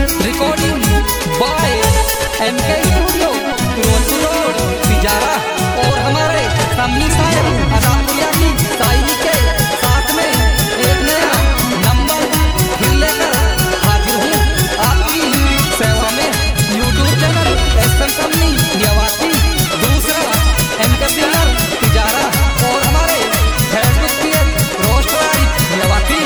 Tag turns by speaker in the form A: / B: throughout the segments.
A: Recording by M K studio road Tijara और हमारे सामनी सायर आजादपुरिया की शायरी के साथ में एक नया नंबर फिर लेकर हाजिर हूँ आपकी सेवा में। यूट्यूब चैनल एसएम कंपनी यवाती, दूसरा एमके सिंगर तिजारा और हमारे फेसबुक पेज रोस्टराई यवाती।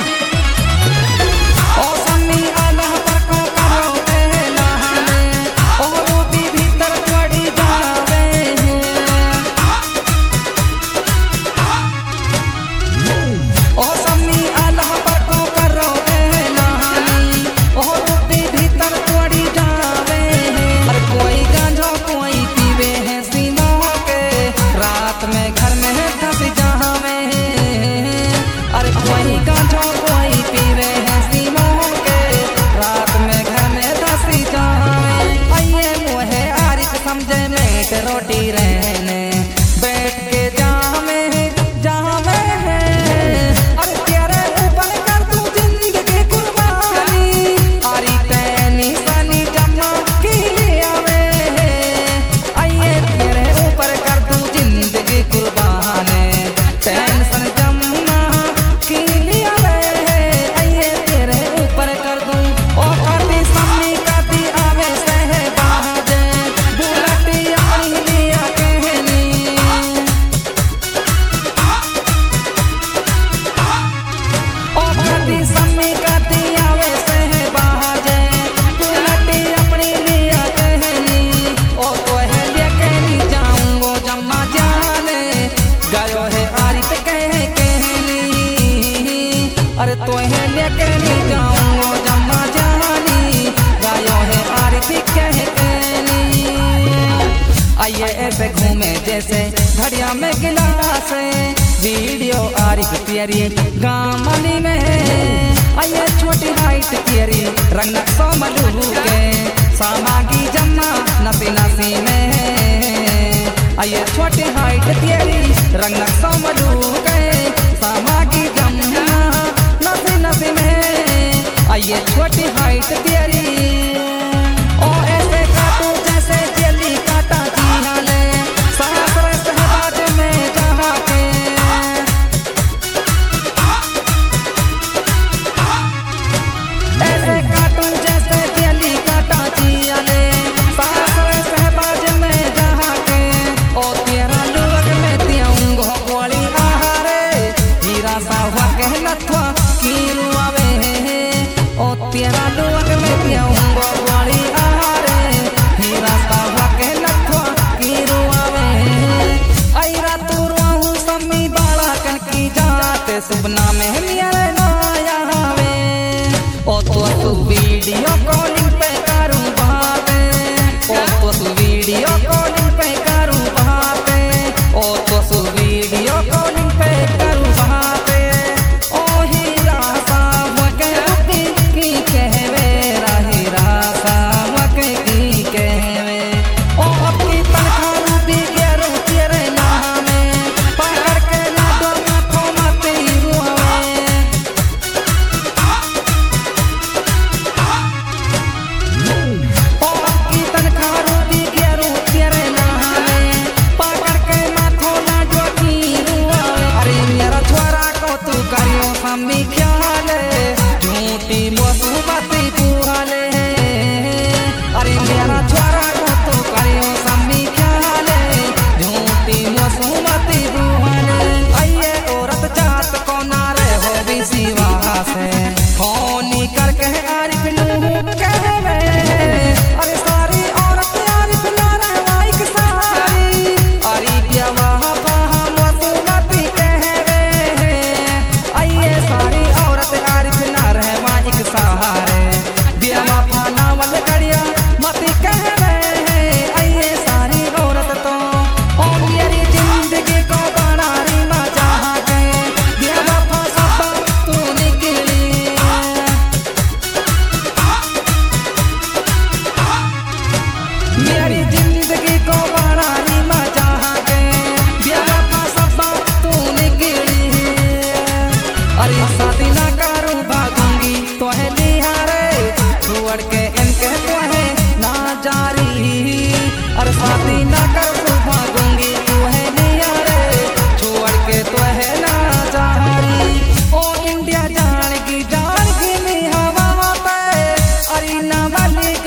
A: रोटी रहने बैठ के जामे जामे है, अरे तेरे ऊपर कर दूं जिंदगी कुर्बानी, आरी तैनी सनी जमा की आवे है, आइए तेरे ऊपर कर दूं जिंदगी कुर्बानी, टेंशन जमा की आवे है, आइए तेरे ऊपर कर दूं ओ काटी सामने काटी आवे सहे बाजे बुलटी अरे तो लेके नहीं जाऊंगो जम्मा जानी, गायो है आरती कह कहनी। आइए ऐसे घूमे जैसे घड़िया में गिलास, वीडियो आरिफ प्यारी गामनी में, आइए छोटी हाइट प्यारी रंग नक्शो मलू के सामागी जम्मा नसी नसी में, आइए छोटी हाइट प्यारी रंग नक्शो मलू के सामागी जम्मा नसी नसी में, आइए छोटी हाइट तेरी ओ ऐसे काटू जैसे जेली काटा जीना ले सहस्र सहबाज में जहा के, ऐसे काटू जैसे जेली काटा जीना ले सहस्र सहबाज में जहा के, ओ तेरा लुक में तियंगो गोली आहारे हीरा सावा कहलथवा कीरू आवे है, ओ तेरा लुक में तियंगो गोली आहारे हीरा सावा कहलथवा कीरू आवे है, आईरा तू रहू सम्मी बाला कन की जाते सुपना में मेरे नाया आवे, ओ तो वीडियो कॉलिंग पे करूं बातें, ओ तो वीडियो कॉलिंग पे करूं बातें, ओ तो वीडियो कॉलिंग पे करूं बातें, ओ हीरा सावा कहती की कहवे हीरा सावा की कहवे, ओ अपनी तनख्वाह रूपी गेरो तेरे नामे पकड़ के लाडो माथो माते रुआवे।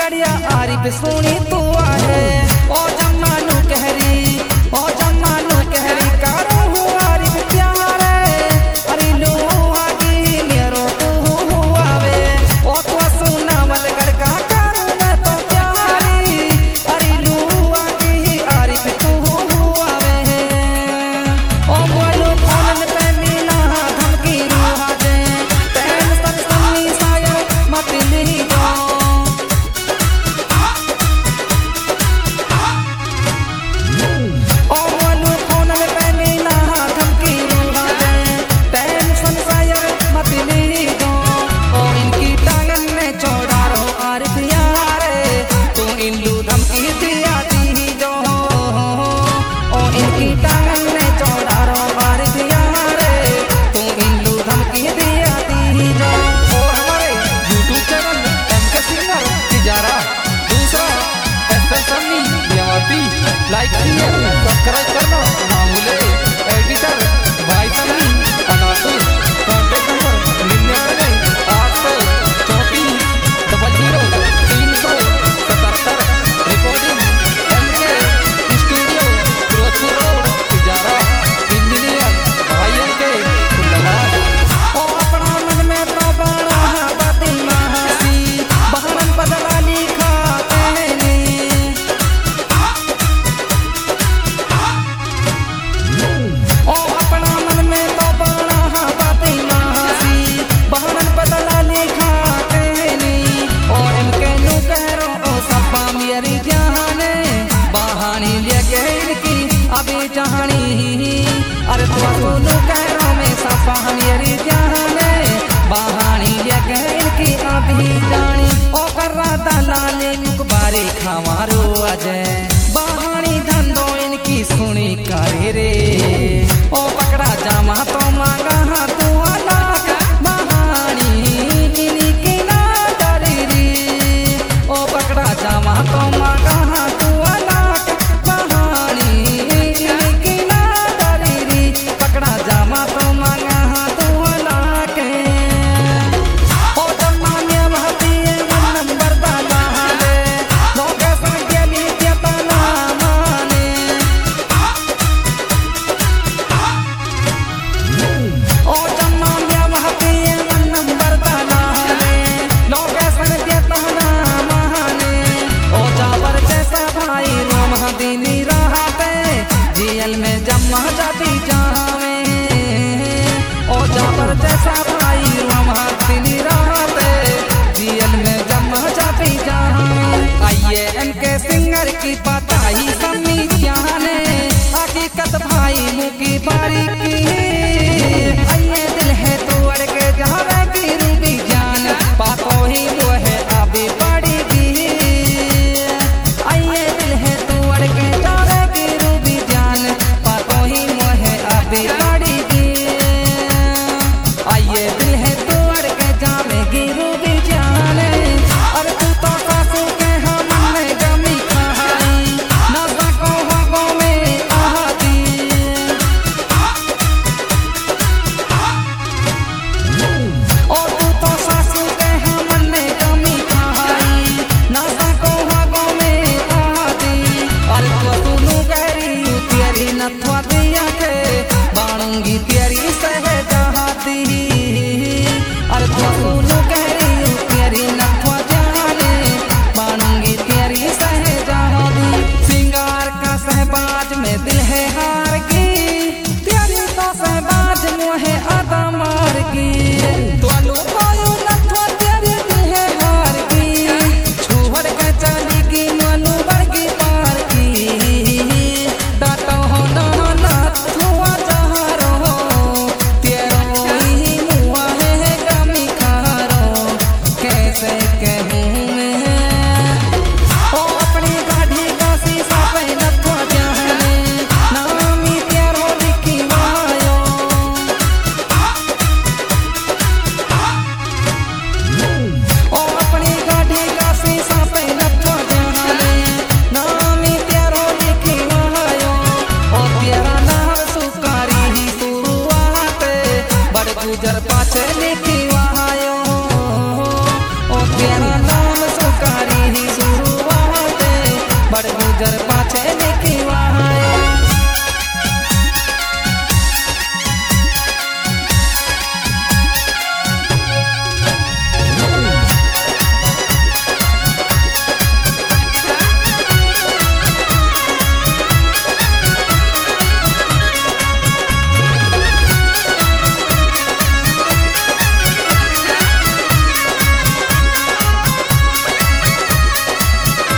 A: गड़िया आरिफ सोनी तू आहे ओ जमानू कहरी ओ जमानू कहरी कारो हूँ आरिफ प्यारे अरे लो आगी मेरो तू हुआवे ओ तो सुना मल गड़का करूँ मैं तो प्यारी अरे लो आगी आरिफ तू हुआवे ओ बोलो फोन पे मिला धमकी रूहा दे तेन सर सन्नी साया मत ली दो लाइक सब्सक्राइब करना ना भूले। एडिटर भाई सनी अनासुर contact number 99 834 00 377 recording M K studio Ferozepur road Tijara engineer भाई के ओ अपना मन में तो बड़ा बाती महासी बहरन बदला लिखा अभी जहानी अरे तुमको कहरों में सफा मेरी जाने बहानी की अभी जानी ओ कर दलाले बारे खामारो अजय बहानी धंधो इनकी सुनी करे रे ओ पकड़ा जामा तो मांगा हाँ तू अलाक बहानी इनकी ना डरी री ओ पकड़ा जामा तो मांगा हाँ तू अलाक बहानी जामा तो मांगा हाँ तू अलाके ओ जमाने महती नंबर दाला हाले लोग संगली केतना माने ओ जमाने महती नंबर दाला हाले लोग संगली केतना माने ओ जाबर जैसा भाई रोम हदीनी रहते जेल में जमा जाती जावे ओ जाबर जैसा भाई रमाती रहते जेल में जमा जाती जावे आइए इनके सिंगर की बताई सन्नी जाने हकीकत भाई मुँह की बारीकी आइए दिल है तू अड़ के जावे की रूबी जान पातो ही वो है अभी बड़ी भी आइए दिल है तू अड़ के जावे की रूबी जान पातो ही वो है अभी बड़ी भी आइए दिल है तोड़ के जावेगी रूबी जाने और तू तो सासू के हम में जमी खाई ना सको भागों में आती और तू तो सासू के हम में जमी खाई ना सको भागों में आती और तू नू गहरी तेरी नथवा दिया के बाणूंगी तेरी सहजाती अरे तू कहरी तेरी नथवा जाने बानूंगी तेरी सहजादी सिंगार का सहबाज में दिल है हार की तेरी तो सहबाज मुहे आदा मार की तो पायो नथवा तेरी दिल है हार की छोड़ के चली की मनु बड़गी पार की डाटो हो ना नथवा जहारो तेरो ही मुआ है गमी खारो कैसे कहूँ मैं ओ अपनी गाड़ी का शीशा पे नथवा जाने नामी तेरो लिखी वायो ओ अपनी गाड़ी का शीशा पे नथवा जाने नामी तेरो लिखी वायो ओ तेरा नाम सुकारी ही शुरुआत बड़ गुजर पाछे लिखी वा